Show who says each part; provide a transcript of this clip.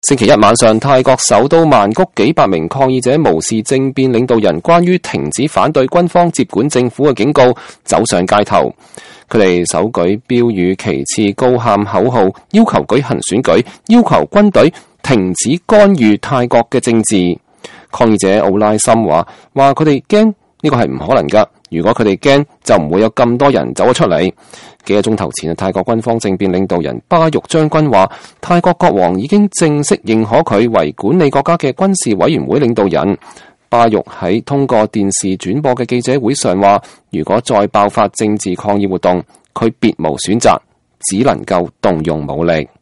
Speaker 1: 星期一晚上，泰國首都曼谷幾百名抗議者無視政變領導人關於停止反對軍方接管政府嘅警告，走上街頭。佢哋手舉標語旗幟，高喊口號，要求舉行選舉，要求軍隊停止干預泰國嘅政治。抗議者奧拉森話佢哋驚呢個係唔可能㗎，如果佢哋驚就唔會有咁多人走咗出嚟。幾個鐘頭前，泰國軍方政變領導人巴育將軍話，泰國國王已經正式認可佢為管理國家嘅軍事委員會領導人。巴育喺通過電視轉播嘅記者會上話，如果再爆發政治抗議活動，佢別無選擇，只能夠動用武力。